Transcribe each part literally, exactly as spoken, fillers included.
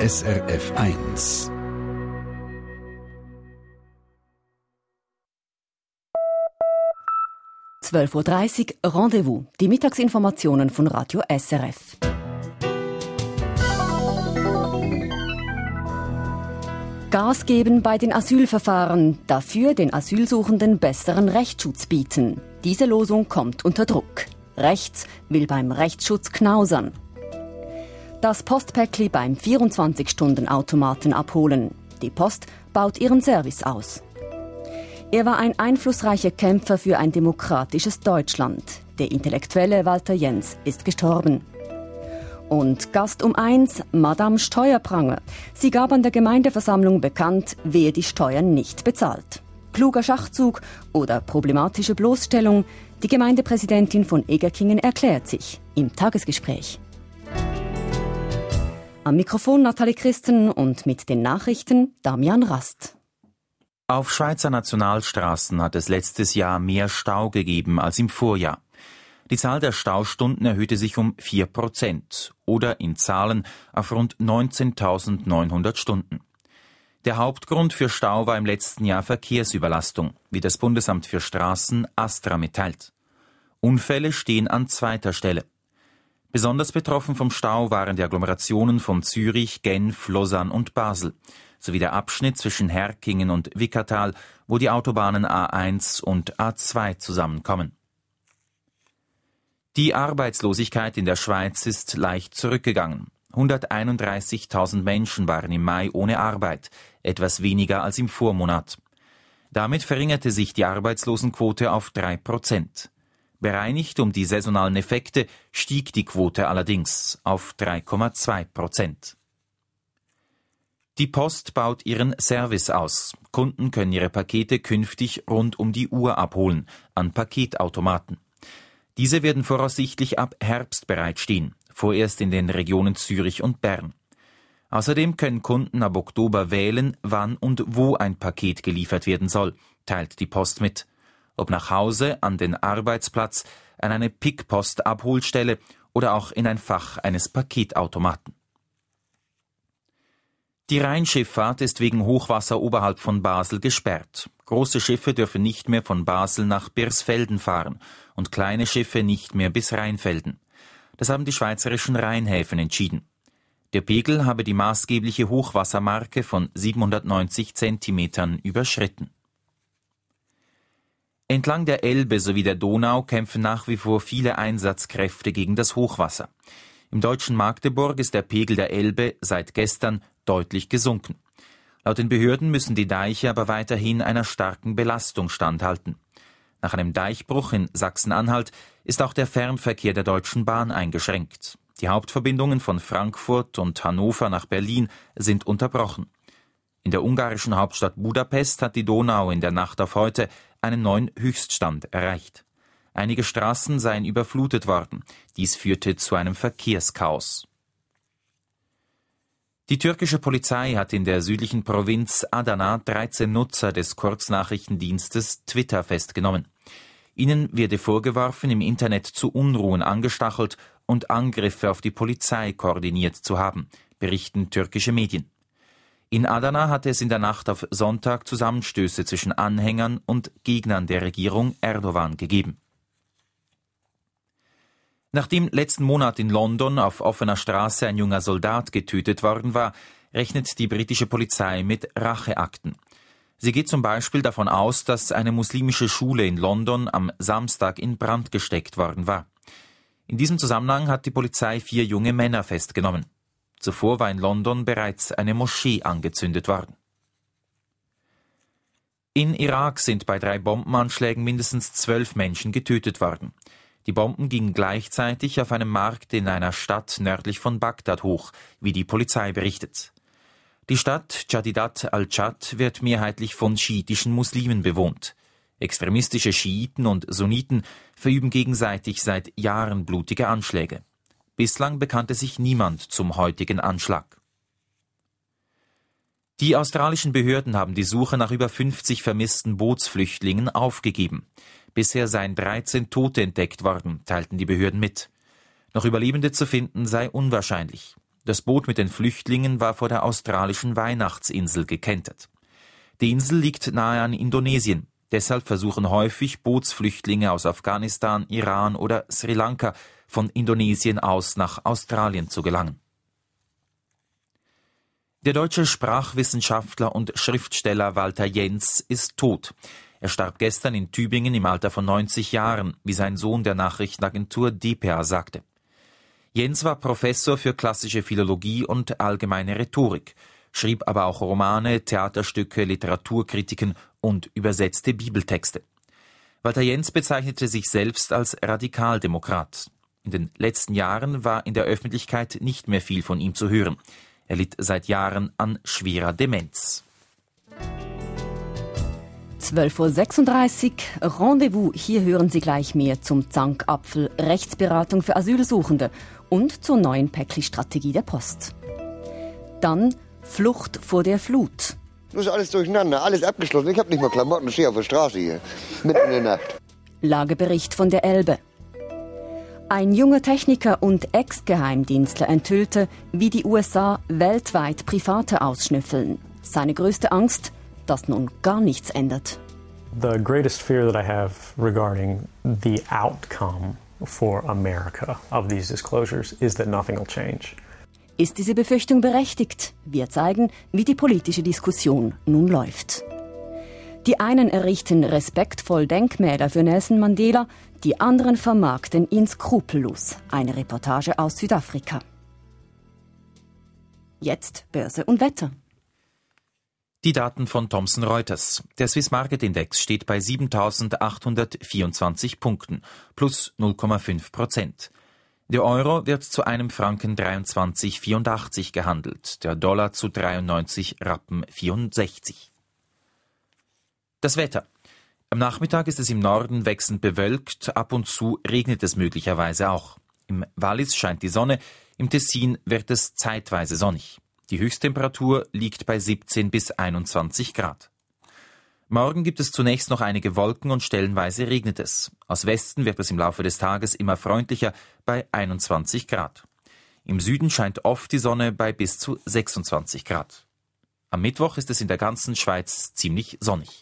S R F eins. zwölf Uhr dreißig, Rendezvous, die Mittagsinformationen von Radio S R F. Gas geben bei den Asylverfahren, dafür den Asylsuchenden besseren Rechtsschutz bieten. Diese Losung kommt unter Druck. Rechts will beim Rechtsschutz knausern. Das Postpäckli beim vierundzwanzig-Stunden-Automaten abholen. Die Post baut ihren Service aus. Er war ein einflussreicher Kämpfer für ein demokratisches Deutschland. Der Intellektuelle Walter Jens ist gestorben. Und Gast um eins, Madame Steuerpranger. Sie gab an der Gemeindeversammlung bekannt, wer die Steuern nicht bezahlt. Kluger Schachzug oder problematische Bloßstellung? Die Gemeindepräsidentin von Egerkingen erklärt sich im Tagesgespräch. Am Mikrofon Nathalie Christen und mit den Nachrichten Damian Rast. Auf Schweizer Nationalstraßen hat es letztes Jahr mehr Stau gegeben als im Vorjahr. Die Zahl der Staustunden erhöhte sich um vier Prozent oder in Zahlen auf rund neunzehntausendneunhundert Stunden. Der Hauptgrund für Stau war im letzten Jahr Verkehrsüberlastung, wie das Bundesamt für Straßen ASTRA mitteilt. Unfälle stehen an zweiter Stelle. Besonders betroffen vom Stau waren die Agglomerationen von Zürich, Genf, Lausanne und Basel, sowie der Abschnitt zwischen Herkingen und Wickertal, wo die Autobahnen A eins und A zwei zusammenkommen. Die Arbeitslosigkeit in der Schweiz ist leicht zurückgegangen. hunderteinunddreißigtausend Menschen waren im Mai ohne Arbeit, etwas weniger als im Vormonat. Damit verringerte sich die Arbeitslosenquote auf drei Prozent. Bereinigt um die saisonalen Effekte stieg die Quote allerdings auf drei Komma zwei Prozent. Die Post baut ihren Service aus. Kunden können ihre Pakete künftig rund um die Uhr abholen, an Paketautomaten. Diese werden voraussichtlich ab Herbst bereitstehen, vorerst in den Regionen Zürich und Bern. Außerdem können Kunden ab Oktober wählen, wann und wo ein Paket geliefert werden soll, teilt die Post mit. Ob nach Hause, an den Arbeitsplatz, an eine Pickpost-Abholstelle oder auch in ein Fach eines Paketautomaten. Die Rheinschifffahrt ist wegen Hochwasser oberhalb von Basel gesperrt. Große Schiffe dürfen nicht mehr von Basel nach Birsfelden fahren und kleine Schiffe nicht mehr bis Rheinfelden. Das haben die schweizerischen Rheinhäfen entschieden. Der Pegel habe die maßgebliche Hochwassermarke von siebenhundertneunzig Zentimetern überschritten. Entlang der Elbe sowie der Donau kämpfen nach wie vor viele Einsatzkräfte gegen das Hochwasser. Im deutschen Magdeburg ist der Pegel der Elbe seit gestern deutlich gesunken. Laut den Behörden müssen die Deiche aber weiterhin einer starken Belastung standhalten. Nach einem Deichbruch in Sachsen-Anhalt ist auch der Fernverkehr der Deutschen Bahn eingeschränkt. Die Hauptverbindungen von Frankfurt und Hannover nach Berlin sind unterbrochen. In der ungarischen Hauptstadt Budapest hat die Donau in der Nacht auf heute einen neuen Höchststand erreicht. Einige Straßen seien überflutet worden. Dies führte zu einem Verkehrschaos. Die türkische Polizei hat in der südlichen Provinz Adana dreizehn Nutzer des Kurznachrichtendienstes Twitter festgenommen. Ihnen werde vorgeworfen, im Internet zu Unruhen angestachelt und Angriffe auf die Polizei koordiniert zu haben, berichten türkische Medien. In Adana hatte es in der Nacht auf Sonntag Zusammenstöße zwischen Anhängern und Gegnern der Regierung Erdogan gegeben. Nachdem letzten Monat in London auf offener Straße ein junger Soldat getötet worden war, rechnet die britische Polizei mit Racheakten. Sie geht zum Beispiel davon aus, dass eine muslimische Schule in London am Samstag in Brand gesteckt worden war. In diesem Zusammenhang hat die Polizei vier junge Männer festgenommen. Zuvor war in London bereits eine Moschee angezündet worden. In Irak sind bei drei Bombenanschlägen mindestens zwölf Menschen getötet worden. Die Bomben gingen gleichzeitig auf einem Markt in einer Stadt nördlich von Bagdad hoch, wie die Polizei berichtet. Die Stadt Jadidat al-Dschad wird mehrheitlich von schiitischen Muslimen bewohnt. Extremistische Schiiten und Sunniten verüben gegenseitig seit Jahren blutige Anschläge. Bislang bekannte sich niemand zum heutigen Anschlag. Die australischen Behörden haben die Suche nach über fünfzig vermissten Bootsflüchtlingen aufgegeben. Bisher seien dreizehn Tote entdeckt worden, teilten die Behörden mit. Noch Überlebende zu finden sei unwahrscheinlich. Das Boot mit den Flüchtlingen war vor der australischen Weihnachtsinsel gekentert. Die Insel liegt nahe an Indonesien. Deshalb versuchen häufig Bootsflüchtlinge aus Afghanistan, Iran oder Sri Lanka von Indonesien aus nach Australien zu gelangen. Der deutsche Sprachwissenschaftler und Schriftsteller Walter Jens ist tot. Er starb gestern in Tübingen im Alter von neunzig Jahren, wie sein Sohn der Nachrichtenagentur D P A sagte. Jens war Professor für klassische Philologie und allgemeine Rhetorik, schrieb aber auch Romane, Theaterstücke, Literaturkritiken und übersetzte Bibeltexte. Walter Jens bezeichnete sich selbst als Radikaldemokrat. In den letzten Jahren war in der Öffentlichkeit nicht mehr viel von ihm zu hören. Er litt seit Jahren an schwerer Demenz. zwölf Uhr sechsunddreißig, Rendezvous. Hier hören Sie gleich mehr zum Zankapfel, Rechtsberatung für Asylsuchende und zur neuen Päckli-Strategie der Post. Dann Flucht vor der Flut. Das ist alles durcheinander, alles abgeschlossen. Ich habe nicht mal Klamotten, ich stehe auf der Straße hier, mitten in der Nacht. Lagebericht von der Elbe. Ein junger Techniker und Ex-Geheimdienstler enthüllte, wie die U S A weltweit Private ausschnüffeln. Seine größte Angst, dass nun gar nichts ändert. The greatest fear that I have regarding the outcome for America of these disclosures is that nothing will change. Ist diese Befürchtung berechtigt? Wir zeigen, wie die politische Diskussion nun läuft. Die einen errichten respektvoll Denkmäler für Nelson Mandela, die anderen vermarkten ihn skrupellos. Eine Reportage aus Südafrika. Jetzt Börse und Wetter. Die Daten von Thomson Reuters. Der Swiss Market Index steht bei siebentausendachthundertvierundzwanzig Punkten, plus null Komma fünf Prozent. Der Euro wird zu einem Franken dreiundzwanzig Komma vierundachtzig gehandelt, der Dollar zu dreiundneunzig Rappen vierundsechzig. Das Wetter. Am Nachmittag ist es im Norden wechselnd bewölkt, ab und zu regnet es möglicherweise auch. Im Wallis scheint die Sonne, im Tessin wird es zeitweise sonnig. Die Höchsttemperatur liegt bei siebzehn bis einundzwanzig Grad. Morgen gibt es zunächst noch einige Wolken und stellenweise regnet es. Aus Westen wird es im Laufe des Tages immer freundlicher bei einundzwanzig Grad. Im Süden scheint oft die Sonne bei bis zu sechsundzwanzig Grad. Am Mittwoch ist es in der ganzen Schweiz ziemlich sonnig.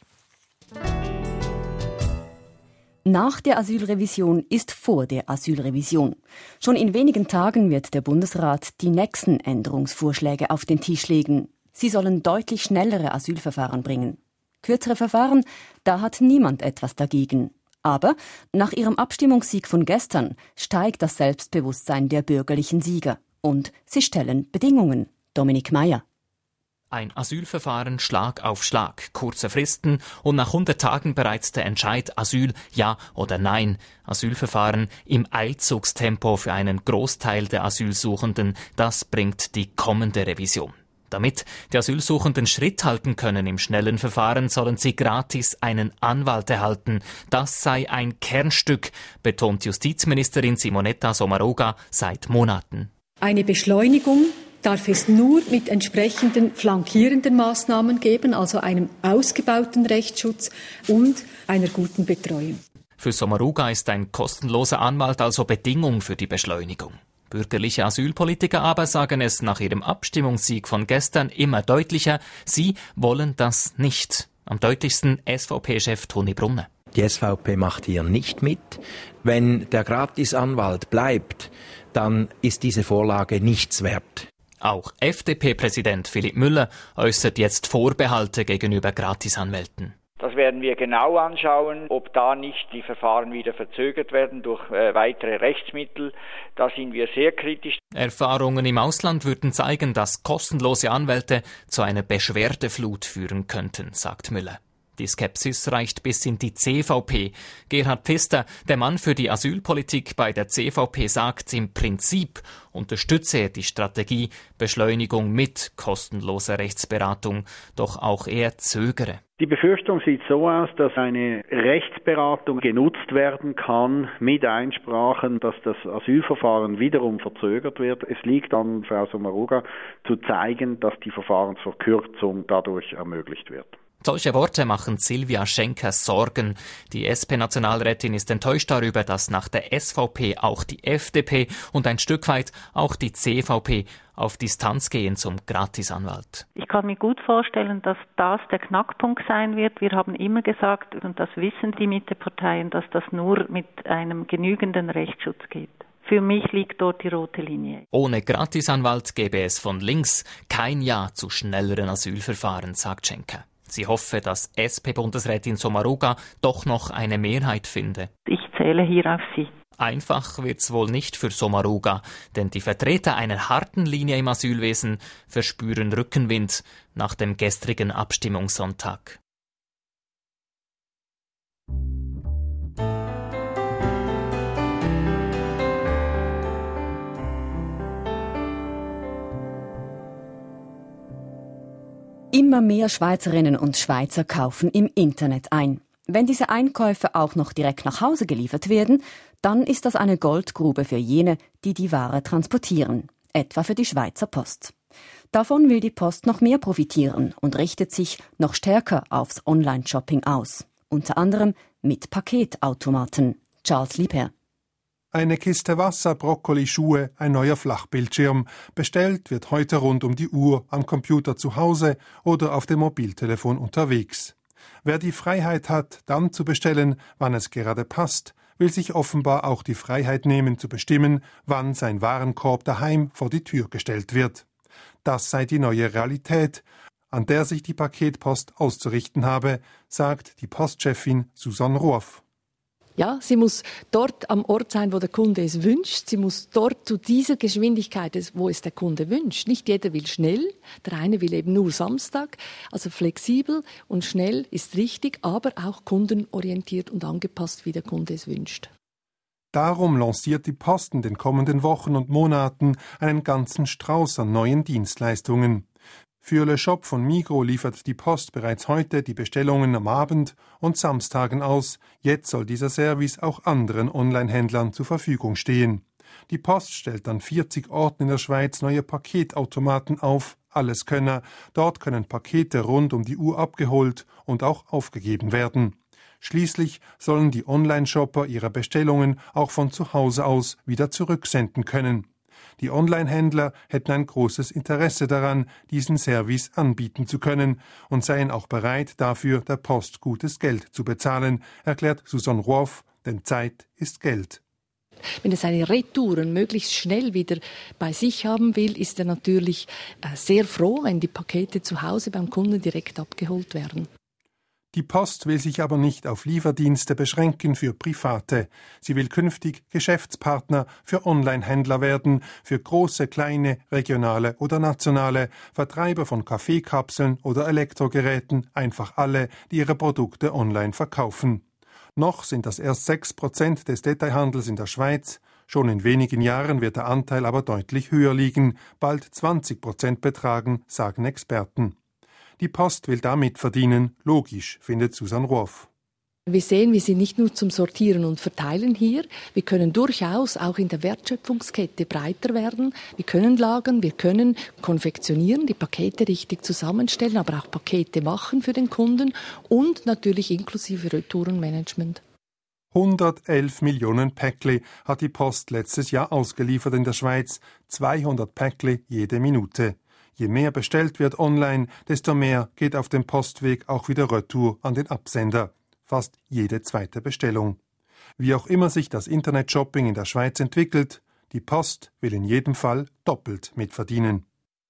Nach der Asylrevision ist vor der Asylrevision. Schon in wenigen Tagen wird der Bundesrat die nächsten Änderungsvorschläge auf den Tisch legen. Sie sollen deutlich schnellere Asylverfahren bringen. Kürzere Verfahren, da hat niemand etwas dagegen. Aber nach ihrem Abstimmungssieg von gestern steigt das Selbstbewusstsein der bürgerlichen Sieger. Und sie stellen Bedingungen. Dominik Meyer. Ein Asylverfahren Schlag auf Schlag, kurze Fristen und nach hundert Tagen bereits der Entscheid Asyl, ja oder nein. Asylverfahren im Eilzugstempo für einen Großteil der Asylsuchenden, das bringt die kommende Revision. Damit die Asylsuchenden Schritt halten können im schnellen Verfahren, sollen sie gratis einen Anwalt erhalten. Das sei ein Kernstück, betont Justizministerin Simonetta Sommaruga seit Monaten. Eine Beschleunigung darf es nur mit entsprechenden flankierenden Maßnahmen geben, also einem ausgebauten Rechtsschutz und einer guten Betreuung. Für Sommaruga ist ein kostenloser Anwalt also Bedingung für die Beschleunigung. Bürgerliche Asylpolitiker aber sagen es nach ihrem Abstimmungssieg von gestern immer deutlicher, sie wollen das nicht. Am deutlichsten S V P-Chef Toni Brunner. Die S V P macht hier nicht mit. Wenn der Gratisanwalt bleibt, dann ist diese Vorlage nichts wert. Auch F D P-Präsident Philipp Müller äußert jetzt Vorbehalte gegenüber Gratisanwälten. Das werden wir genau anschauen, ob da nicht die Verfahren wieder verzögert werden durch äh, weitere Rechtsmittel. Da sind wir sehr kritisch. Erfahrungen im Ausland würden zeigen, dass kostenlose Anwälte zu einer Beschwerdeflut führen könnten, sagt Müller. Die Skepsis reicht bis in die C V P. Gerhard Pfister, der Mann für die Asylpolitik bei der C V P, sagt, im Prinzip unterstütze er die Strategie Beschleunigung mit kostenloser Rechtsberatung, doch auch er zögere. Die Befürchtung sieht so aus, dass eine Rechtsberatung genutzt werden kann mit Einsprachen, dass das Asylverfahren wiederum verzögert wird. Es liegt an Frau Sommaruga zu zeigen, dass die Verfahrensverkürzung dadurch ermöglicht wird. Solche Worte machen Silvia Schenker Sorgen. Die S P-Nationalrätin ist enttäuscht darüber, dass nach der S V P auch die F D P und ein Stück weit auch die C V P auf Distanz gehen zum Gratisanwalt. Ich kann mir gut vorstellen, dass das der Knackpunkt sein wird. Wir haben immer gesagt, und das wissen die Mitteparteien, dass das nur mit einem genügenden Rechtsschutz geht. Für mich liegt dort die rote Linie. Ohne Gratisanwalt gäbe es von links kein Ja zu schnelleren Asylverfahren, sagt Schenker. Sie hoffe, dass S P-Bundesrätin Sommaruga doch noch eine Mehrheit finde. Ich zähle hier auf Sie. Einfach wird's wohl nicht für Sommaruga, denn die Vertreter einer harten Linie im Asylwesen verspüren Rückenwind nach dem gestrigen Abstimmungssonntag. Immer mehr Schweizerinnen und Schweizer kaufen im Internet ein. Wenn diese Einkäufe auch noch direkt nach Hause geliefert werden, dann ist das eine Goldgrube für jene, die die Ware transportieren, etwa für die Schweizer Post. Davon will die Post noch mehr profitieren und richtet sich noch stärker aufs Online-Shopping aus, unter anderem mit Paketautomaten. Charles Liebherr. Eine Kiste Wasser, Brokkoli, Schuhe, ein neuer Flachbildschirm. Bestellt wird heute rund um die Uhr am Computer zu Hause oder auf dem Mobiltelefon unterwegs. Wer die Freiheit hat, dann zu bestellen, wann es gerade passt, will sich offenbar auch die Freiheit nehmen zu bestimmen, wann sein Warenkorb daheim vor die Tür gestellt wird. Das sei die neue Realität, an der sich die Paketpost auszurichten habe, sagt die Postchefin Susanne Ruoff. Ja, sie muss dort am Ort sein, wo der Kunde es wünscht. Sie muss dort zu dieser Geschwindigkeit, wo es der Kunde wünscht. Nicht jeder will schnell, der eine will eben nur Samstag. Also flexibel und schnell ist richtig, aber auch kundenorientiert und angepasst, wie der Kunde es wünscht. Darum lanciert die Post in den kommenden Wochen und Monaten einen ganzen Strauß an neuen Dienstleistungen. Für Le Shop von Migros liefert die Post bereits heute die Bestellungen am Abend und Samstagen aus. Jetzt soll dieser Service auch anderen Online-Händlern zur Verfügung stehen. Die Post stellt an vierzig Orten in der Schweiz neue Paketautomaten auf, Alleskönner. Dort können Pakete rund um die Uhr abgeholt und auch aufgegeben werden. Schließlich sollen die Online-Shopper ihre Bestellungen auch von zu Hause aus wieder zurücksenden können. Die Online-Händler hätten ein großes Interesse daran, diesen Service anbieten zu können und seien auch bereit, dafür der Post gutes Geld zu bezahlen, erklärt Susanne Ruoff, denn Zeit ist Geld. Wenn er seine Retouren möglichst schnell wieder bei sich haben will, ist er natürlich sehr froh, wenn die Pakete zu Hause beim Kunden direkt abgeholt werden. Die Post will sich aber nicht auf Lieferdienste beschränken für Private. Sie will künftig Geschäftspartner für Online-Händler werden, für große, kleine, regionale oder nationale, Vertreiber von Kaffeekapseln oder Elektrogeräten, einfach alle, die ihre Produkte online verkaufen. Noch sind das erst sechs Prozent des Detailhandels in der Schweiz. Schon in wenigen Jahren wird der Anteil aber deutlich höher liegen, bald zwanzig Prozent betragen, sagen Experten. Die Post will damit verdienen, logisch, findet Susanne Ruoff. Wir sehen, wir sind nicht nur zum Sortieren und Verteilen hier. Wir können durchaus auch in der Wertschöpfungskette breiter werden. Wir können lagern, wir können konfektionieren, die Pakete richtig zusammenstellen, aber auch Pakete machen für den Kunden und natürlich inklusive Retourenmanagement. hundertelf Millionen Päckli hat die Post letztes Jahr ausgeliefert in der Schweiz, zweihundert Päckli jede Minute. Je mehr bestellt wird online, desto mehr geht auf dem Postweg auch wieder retour an den Absender. Fast jede zweite Bestellung. Wie auch immer sich das Internet-Shopping in der Schweiz entwickelt, die Post will in jedem Fall doppelt mitverdienen.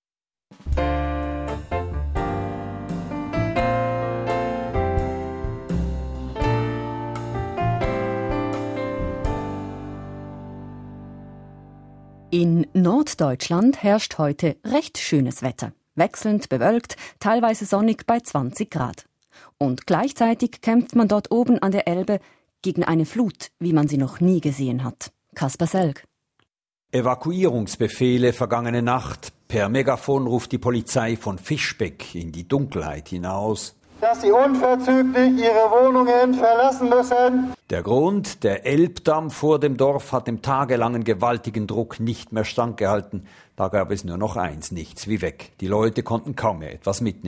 In Norddeutschland herrscht heute recht schönes Wetter. Wechselnd bewölkt, teilweise sonnig bei zwanzig Grad. Und gleichzeitig kämpft man dort oben an der Elbe gegen eine Flut, wie man sie noch nie gesehen hat. Kaspar Selg. Evakuierungsbefehle vergangene Nacht. Per Megafon ruft die Polizei von Fischbeck in die Dunkelheit hinaus, dass sie unverzüglich ihre Wohnungen verlassen müssen. Der Grund, der Elbdamm vor dem Dorf hat dem tagelangen gewaltigen Druck nicht mehr standgehalten. Da gab es nur noch eins, nichts wie weg. Die Leute konnten kaum mehr etwas mitnehmen.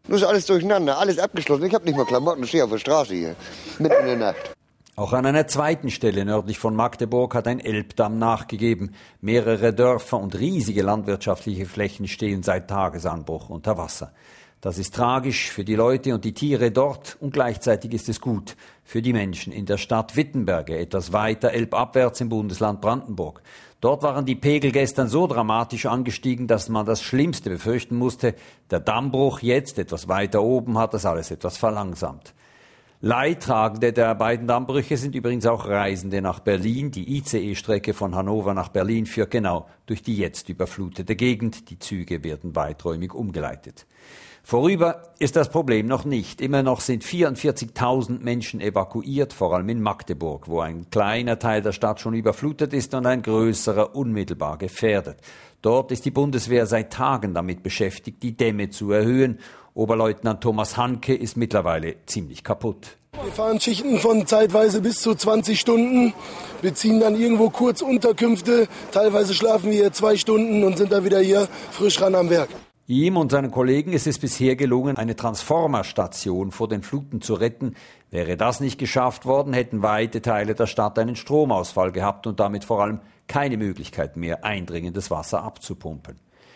Nur ist alles durcheinander, alles abgeschlossen. Ich habe nicht mal Klamotten, ich stehe auf der Straße hier, mitten in der Nacht. Auch an einer zweiten Stelle nördlich von Magdeburg hat ein Elbdamm nachgegeben. Mehrere Dörfer und riesige landwirtschaftliche Flächen stehen seit Tagesanbruch unter Wasser. Das ist tragisch für die Leute und die Tiere dort und gleichzeitig ist es gut für die Menschen in der Stadt Wittenberge, etwas weiter elbabwärts im Bundesland Brandenburg. Dort waren die Pegel gestern so dramatisch angestiegen, dass man das Schlimmste befürchten musste. Der Dammbruch jetzt, etwas weiter oben, hat das alles etwas verlangsamt. Leidtragende der beiden Dammbrüche sind übrigens auch Reisende nach Berlin. Die I C E-Strecke von Hannover nach Berlin führt genau durch die jetzt überflutete Gegend. Die Züge werden weiträumig umgeleitet. Vorüber ist das Problem noch nicht. Immer noch sind vierundvierzigtausend Menschen evakuiert, vor allem in Magdeburg, wo ein kleiner Teil der Stadt schon überflutet ist und ein größerer unmittelbar gefährdet. Dort ist die Bundeswehr seit Tagen damit beschäftigt, die Dämme zu erhöhen. Oberleutnant Thomas Hanke ist mittlerweile ziemlich kaputt. Wir fahren Schichten von zeitweise bis zu zwanzig Stunden, beziehen dann irgendwo kurz Unterkünfte. Teilweise schlafen wir hier zwei Stunden und sind dann wieder hier frisch ran am Werk. Ihm und seinen Kollegen ist es bisher gelungen, eine Transformerstation vor den Fluten zu retten. Wäre das nicht geschafft worden, hätten weite Teile der Stadt einen Stromausfall gehabt und damit vor allem keine Möglichkeit mehr, eindringendes Wasser abzupumpen.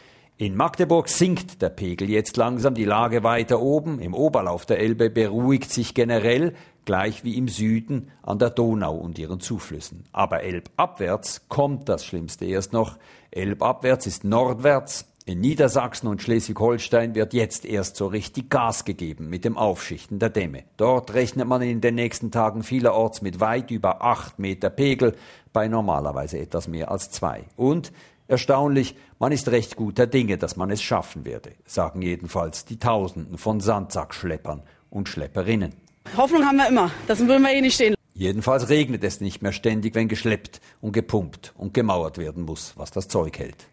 In Magdeburg sinkt der Pegel jetzt langsam, die Lage weiter oben. Im Oberlauf der Elbe beruhigt sich generell, gleich wie im Süden an der Donau und ihren Zuflüssen. Aber elbabwärts kommt das Schlimmste erst noch. Elbabwärts ist nordwärts. In Niedersachsen und Schleswig-Holstein wird jetzt erst so richtig Gas gegeben mit dem Aufschichten der Dämme. Dort rechnet man in den nächsten Tagen vielerorts mit weit über acht Meter Pegel, bei normalerweise etwas mehr als zwei. Und erstaunlich, man ist recht guter Dinge, dass man es schaffen werde, sagen jedenfalls die Tausenden von Sandsackschleppern und Schlepperinnen. Hoffnung haben wir immer, das würden wir eh nicht stehen. Jedenfalls regnet es nicht mehr ständig, wenn geschleppt und gepumpt und gemauert werden muss, was das Zeug hält.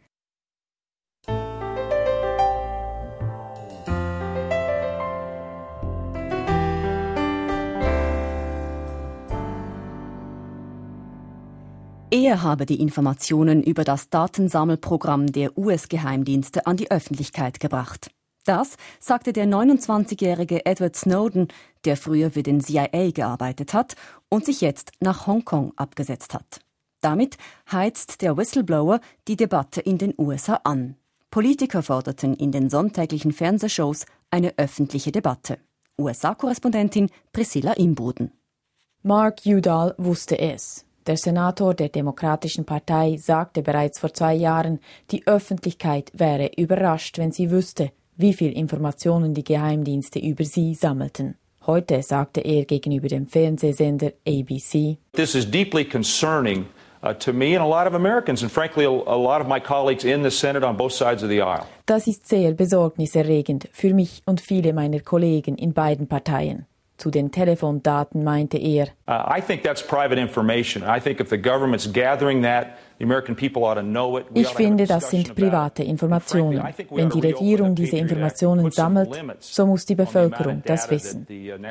Er habe die Informationen über das Datensammelprogramm der U S-Geheimdienste an die Öffentlichkeit gebracht. Das sagte der neunundzwanzigjährige Edward Snowden, der früher für den C I A gearbeitet hat und sich jetzt nach Hongkong abgesetzt hat. Damit heizt der Whistleblower die Debatte in den U S A an. Politiker forderten in den sonntäglichen Fernsehshows eine öffentliche Debatte. U S A-Korrespondentin Priscilla Imboden. Mark Udall wusste es. Der Senator der Demokratischen Partei sagte bereits vor zwei Jahren, die Öffentlichkeit wäre überrascht, wenn sie wüsste, wie viel Informationen die Geheimdienste über sie sammelten. Heute sagte er gegenüber dem Fernsehsender A B C: This is deeply concerning uh, to me and a lot of Americans and frankly a, a lot of my colleagues in the Senate on both sides of the aisle. Das ist sehr besorgniserregend für mich und viele meiner Kollegen in beiden Parteien. Zu den Telefondaten meinte er: Uh, I think that's private information. I think if the government's gathering that, the American people ought to know it. Ich finde, das sind private Informationen. Wenn die Regierung diese Informationen sammelt, so muss die Bevölkerung das wissen.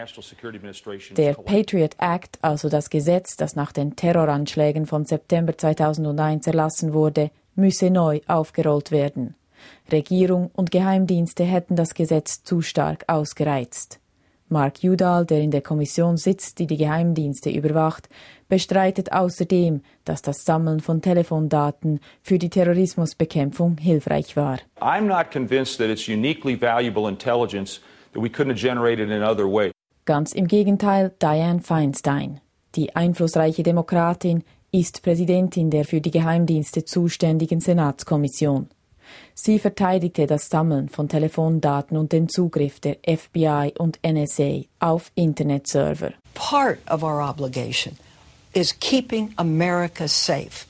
Der Patriot Act, also das Gesetz, das nach den Terroranschlägen von September zweitausendeins erlassen wurde, müsse neu aufgerollt werden. Regierung und Geheimdienste hätten das Gesetz zu stark ausgereizt. Mark Udall, der in der Kommission sitzt, die die Geheimdienste überwacht, bestreitet außerdem, dass das Sammeln von Telefondaten für die Terrorismusbekämpfung hilfreich war. I'm not convinced that it's uniquely valuable intelligence that we couldn't have generated in other ways. Ganz im Gegenteil, Dianne Feinstein, die einflussreiche Demokratin, ist Präsidentin der für die Geheimdienste zuständigen Senatskommission. Sie verteidigte das Sammeln von Telefondaten und den Zugriff der F B I und N S A auf Internetserver. Part of our obligation is keeping America safe.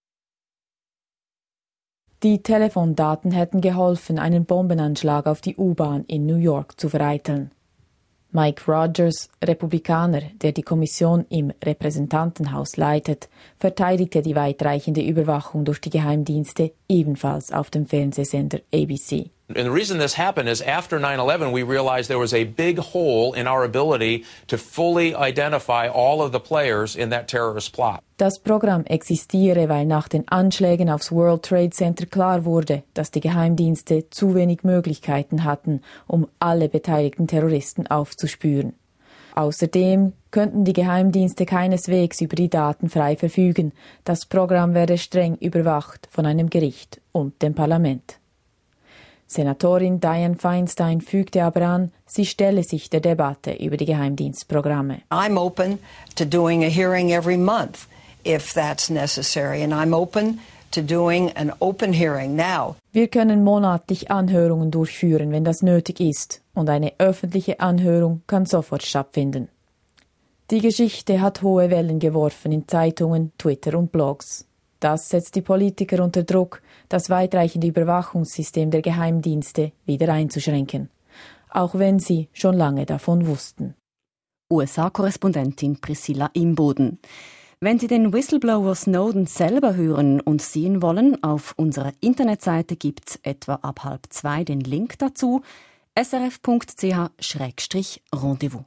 Die Telefondaten hätten geholfen, einen Bombenanschlag auf die U-Bahn in New York zu vereiteln. Mike Rogers, Republikaner, der die Kommission im Repräsentantenhaus leitet, verteidigte die weitreichende Überwachung durch die Geheimdienste ebenfalls auf dem Fernsehsender A B C. And the reason this happened is after nine eleven, we realized there was a big hole in our ability to fully identify all of the players in that terrorist plot. Das Programm existiere, weil nach den Anschlägen aufs World Trade Center klar wurde, dass die Geheimdienste zu wenig Möglichkeiten hatten, um alle beteiligten Terroristen aufzuspüren. Außerdem könnten die Geheimdienste keineswegs über die Daten frei verfügen. Das Programm werde streng überwacht von einem Gericht und dem Parlament. Senatorin Dianne Feinstein fügte aber an, sie stelle sich der Debatte über die Geheimdienstprogramme. I'm open to doing a hearing every month if that's necessary, and I'm open to doing an open hearing now. Wir können monatlich Anhörungen durchführen, wenn das nötig ist, und eine öffentliche Anhörung kann sofort stattfinden. Die Geschichte hat hohe Wellen geworfen in Zeitungen, Twitter und Blogs. Das setzt die Politiker unter Druck, das weitreichende Überwachungssystem der Geheimdienste wieder einzuschränken, auch wenn sie schon lange davon wussten. U S A-Korrespondentin Priscilla Imboden. Wenn Sie den Whistleblower Snowden selber hören und sehen wollen, auf unserer Internetseite gibt's etwa ab halb zwei den Link dazu, s r f punkt c h schrägstrich rendezvous.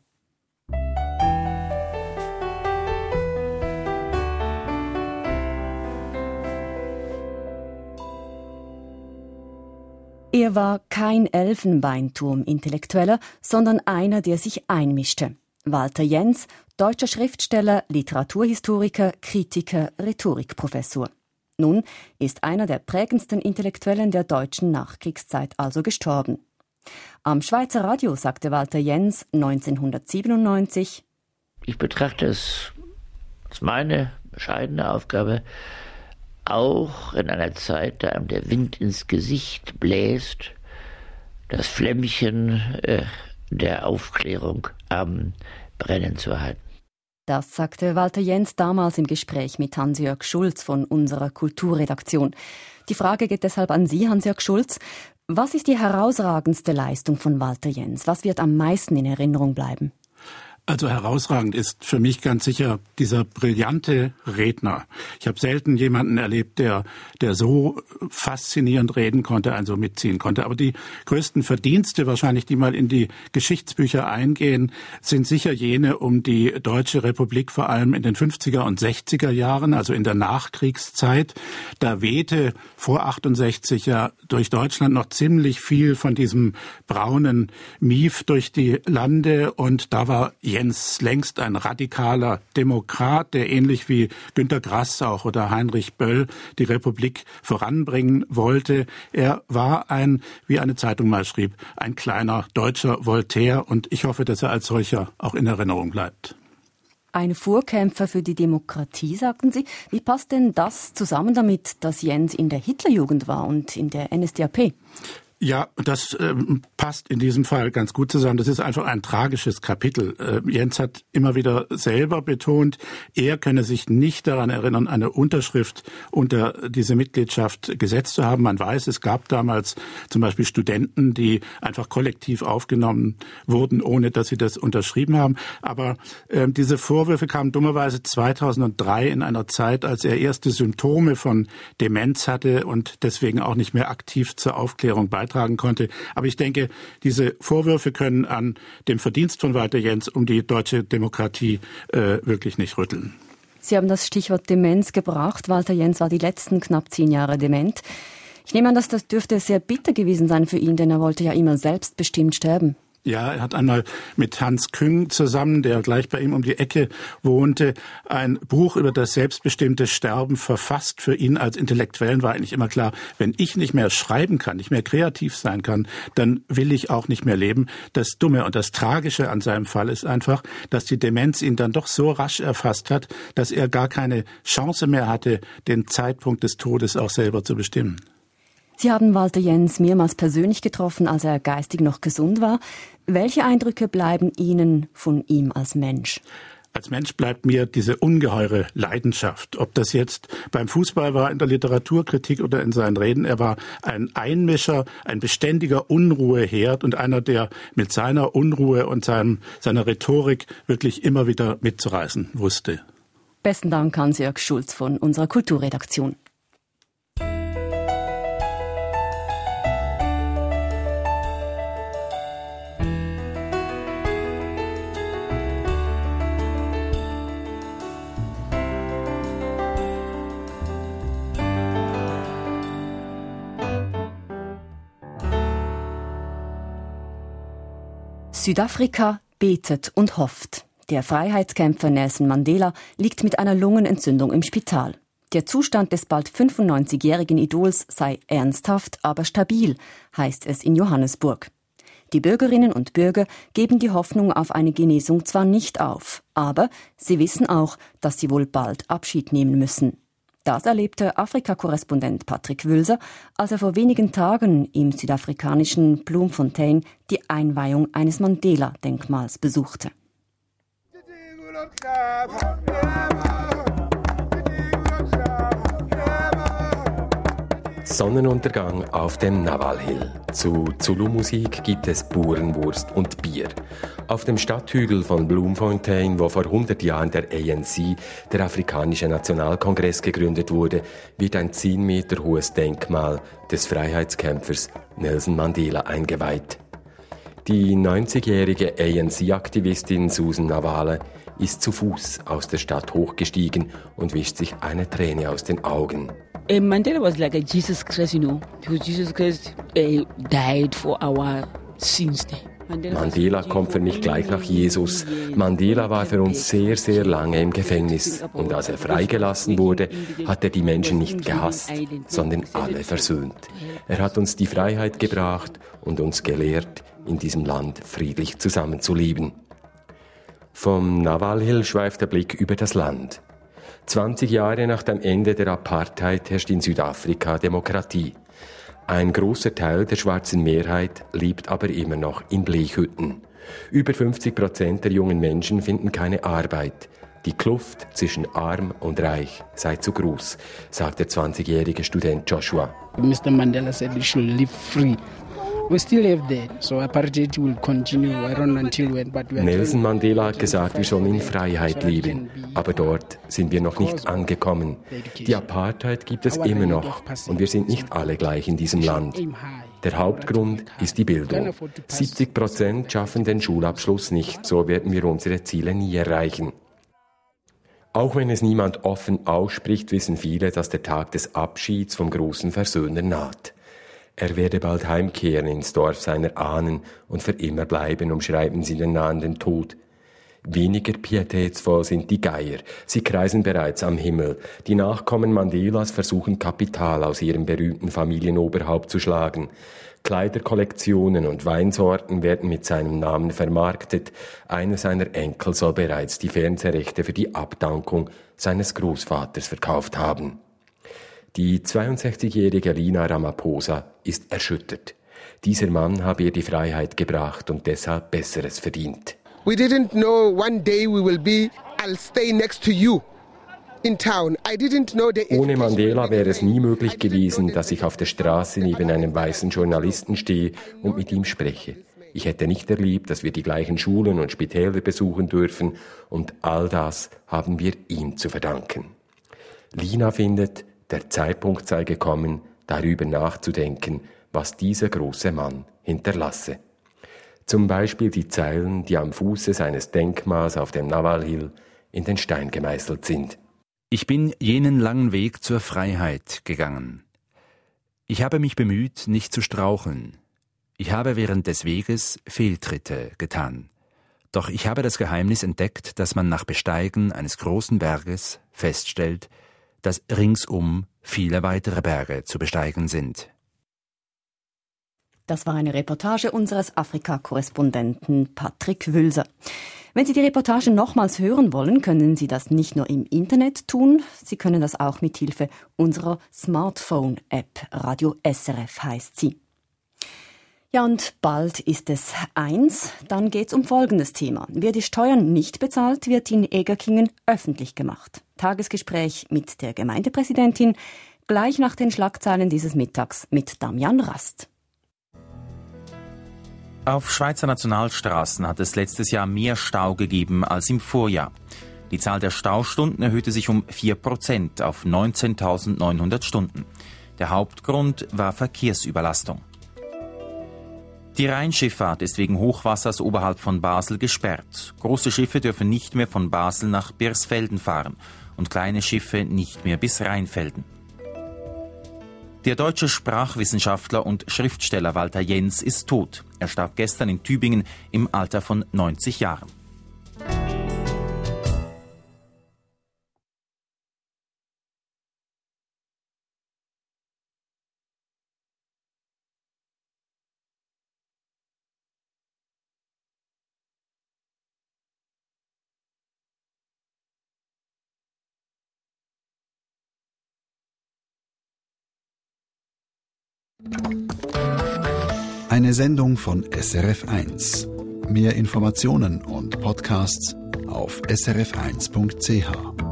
Er war kein Elfenbeinturm-Intellektueller, sondern einer, der sich einmischte. Walter Jens, deutscher Schriftsteller, Literaturhistoriker, Kritiker, Rhetorikprofessor. Nun ist einer der prägendsten Intellektuellen der deutschen Nachkriegszeit also gestorben. Am Schweizer Radio sagte Walter Jens neunzehnhundertsiebenundneunzig: Ich betrachte es als meine bescheidene Aufgabe, auch in einer Zeit, da einem der Wind ins Gesicht bläst, das Flämmchen äh, der Aufklärung am Brennen zu halten. Das sagte Walter Jens damals im Gespräch mit Hans-Jörg Schulz von unserer Kulturredaktion. Die Frage geht deshalb an Sie, Hans-Jörg Schulz. Was ist die herausragendste Leistung von Walter Jens? Was wird am meisten in Erinnerung bleiben? Also herausragend ist für mich ganz sicher dieser brillante Redner. Ich habe selten jemanden erlebt, der der so faszinierend reden konnte, also mitziehen konnte. Aber die größten Verdienste wahrscheinlich, die mal in die Geschichtsbücher eingehen, sind sicher jene um die Deutsche Republik, vor allem in den fünfziger und sechziger Jahren, also in der Nachkriegszeit. Da wehte vor achtundsechzig ja durch Deutschland noch ziemlich viel von diesem braunen Mief durch die Lande, und da war Jens längst ein radikaler Demokrat, der ähnlich wie Günter Grass auch oder Heinrich Böll die Republik voranbringen wollte. Er war ein, wie eine Zeitung mal schrieb, ein kleiner deutscher Voltaire, und ich hoffe, dass er als solcher auch in Erinnerung bleibt. Ein Vorkämpfer für die Demokratie, sagten Sie. Wie passt denn das zusammen damit, dass Jens in der Hitlerjugend war und in der N S D A P? Ja, das ähm, passt in diesem Fall ganz gut zusammen. Das ist einfach ein tragisches Kapitel. Äh, Jens hat immer wieder selber betont, er könne sich nicht daran erinnern, eine Unterschrift unter diese Mitgliedschaft gesetzt zu haben. Man weiß, es gab damals zum Beispiel Studenten, die einfach kollektiv aufgenommen wurden, ohne dass sie das unterschrieben haben. Aber äh, diese Vorwürfe kamen dummerweise zweitausenddrei in einer Zeit, als er erste Symptome von Demenz hatte und deswegen auch nicht mehr aktiv zur Aufklärung beitragen konnte. Aber ich denke, diese Vorwürfe können an dem Verdienst von Walter Jens um die deutsche Demokratie äh, wirklich nicht rütteln. Sie haben das Stichwort Demenz gebracht. Walter Jens war die letzten knapp zehn Jahre dement. Ich nehme an, dass das dürfte sehr bitter gewesen sein für ihn, denn er wollte ja immer selbstbestimmt sterben. Ja, er hat einmal mit Hans Küng zusammen, der gleich bei ihm um die Ecke wohnte, ein Buch über das selbstbestimmte Sterben verfasst. Für ihn als Intellektuellen war eigentlich immer klar, wenn ich nicht mehr schreiben kann, nicht mehr kreativ sein kann, dann will ich auch nicht mehr leben. Das Dumme und das Tragische an seinem Fall ist einfach, dass die Demenz ihn dann doch so rasch erfasst hat, dass er gar keine Chance mehr hatte, den Zeitpunkt des Todes auch selber zu bestimmen. Sie haben Walter Jens mehrmals persönlich getroffen, als er geistig noch gesund war. Welche Eindrücke bleiben Ihnen von ihm als Mensch? Als Mensch bleibt mir diese ungeheure Leidenschaft. Ob das jetzt beim Fußball war, in der Literaturkritik oder in seinen Reden. Er war ein Einmischer, ein beständiger Unruheherd und einer, der mit seiner Unruhe und seinem, seiner Rhetorik wirklich immer wieder mitzureißen wusste. Besten Dank, Hans-Jörg Schulz von unserer Kulturredaktion. Südafrika betet und hofft. Der Freiheitskämpfer Nelson Mandela liegt mit einer Lungenentzündung im Spital. Der Zustand des bald fünfundneunzigjährigen Idols sei ernsthaft, aber stabil, heißt es in Johannesburg. Die Bürgerinnen und Bürger geben die Hoffnung auf eine Genesung zwar nicht auf, aber sie wissen auch, dass sie wohl bald Abschied nehmen müssen. Das erlebte Afrika-Korrespondent Patrick Wülser, als er vor wenigen Tagen im südafrikanischen Bloemfontein die Einweihung eines Mandela-Denkmals besuchte. Sonnenuntergang auf dem Naval Hill. Zu Zulu-Musik gibt es Burenwurst und Bier. Auf dem Stadthügel von Bloemfontein, wo vor hundert Jahren der A N C, der Afrikanische Nationalkongress, gegründet wurde, wird ein zehn Meter hohes Denkmal des Freiheitskämpfers Nelson Mandela eingeweiht. Die neunzigjährige A N C-Aktivistin Susan Navale ist zu Fuß aus der Stadt hochgestiegen und wischt sich eine Träne aus den Augen. Uh, Mandela was like a Jesus Christ, you know, because Jesus Christ uh, died for our sins. Mandela kommt für mich gleich nach Jesus. Mandela war für uns sehr, sehr lange im Gefängnis. Und als er freigelassen wurde, hat er die Menschen nicht gehasst, sondern alle versöhnt. Er hat uns die Freiheit gebracht und uns gelehrt, in diesem Land friedlich zusammenzuleben. Vom Naval Hill schweift der Blick über das Land. zwanzig Jahre nach dem Ende der Apartheid herrscht in Südafrika Demokratie. Ein großer Teil der schwarzen Mehrheit lebt aber immer noch in Blechhütten. Über fünfzig Prozent der jungen Menschen finden keine Arbeit. Die Kluft zwischen arm und reich sei zu groß, sagt der zwanzigjährige Student Joshua. Mister Mandela said we should live free. We still live there, so apartheid will continue. I don't know until when, but we are Nelson Mandela hat gesagt, wir sollen in Freiheit leben, aber dort sind wir noch nicht angekommen. Die Apartheid gibt es immer noch und wir sind nicht alle gleich in diesem Land. Der Hauptgrund ist die Bildung. siebzig Prozent schaffen den Schulabschluss nicht, so werden wir unsere Ziele nie erreichen. Auch wenn es niemand offen ausspricht, wissen viele, dass der Tag des Abschieds vom großen Versöhner naht. Er werde bald heimkehren ins Dorf seiner Ahnen und für immer bleiben, umschreiben sie den nahenden Tod. Weniger pietätsvoll sind die Geier. Sie kreisen bereits am Himmel. Die Nachkommen Mandelas versuchen Kapital aus ihrem berühmten Familienoberhaupt zu schlagen. Kleiderkollektionen und Weinsorten werden mit seinem Namen vermarktet. Einer seiner Enkel soll bereits die Fernsehrechte für die Abdankung seines Großvaters verkauft haben. Die zweiundsechzigjährige Lina Ramaphosa ist erschüttert. Dieser Mann habe ihr die Freiheit gebracht und deshalb Besseres verdient. We didn't know one day we will be, I'll stay next to you in town. I didn't know the Ohne Mandela wäre es nie möglich gewesen, dass ich auf der Straße neben einem weißen Journalisten stehe und mit ihm spreche. Ich hätte nicht erlebt, dass wir die gleichen Schulen und Spitäler besuchen dürfen und all das haben wir ihm zu verdanken. Lina findet, der Zeitpunkt sei gekommen, darüber nachzudenken, was dieser große Mann hinterlasse. Zum Beispiel die Zeilen, die am Fuße seines Denkmals auf dem Naval Hill in den Stein gemeißelt sind. Ich bin jenen langen Weg zur Freiheit gegangen. Ich habe mich bemüht, nicht zu straucheln. Ich habe während des Weges Fehltritte getan. Doch ich habe das Geheimnis entdeckt, dass man nach Besteigen eines großen Berges feststellt, dass ringsum viele weitere Berge zu besteigen sind. Das war eine Reportage unseres Afrika-Korrespondenten Patrick Wülser. Wenn Sie die Reportage nochmals hören wollen, können Sie das nicht nur im Internet tun, Sie können das auch mit Hilfe unserer Smartphone-App. Radio S R F heißt sie. Ja, und bald ist es eins, dann geht's um folgendes Thema. Wer die Steuern nicht bezahlt, wird in Egerkingen öffentlich gemacht. Tagesgespräch mit der Gemeindepräsidentin, gleich nach den Schlagzeilen dieses Mittags mit Damian Rast. Auf Schweizer Nationalstraßen hat es letztes Jahr mehr Stau gegeben als im Vorjahr. Die Zahl der Staustunden erhöhte sich um vier Prozent auf neunzehntausendneunhundert Stunden. Der Hauptgrund war Verkehrsüberlastung. Die Rheinschifffahrt ist wegen Hochwassers oberhalb von Basel gesperrt. Große Schiffe dürfen nicht mehr von Basel nach Birsfelden fahren und kleine Schiffe nicht mehr bis Rheinfelden. Der deutsche Sprachwissenschaftler und Schriftsteller Walter Jens ist tot. Er starb gestern in Tübingen im Alter von neunzig Jahren. Eine Sendung von S R F eins. Mehr Informationen und Podcasts auf s r f eins punkt c h.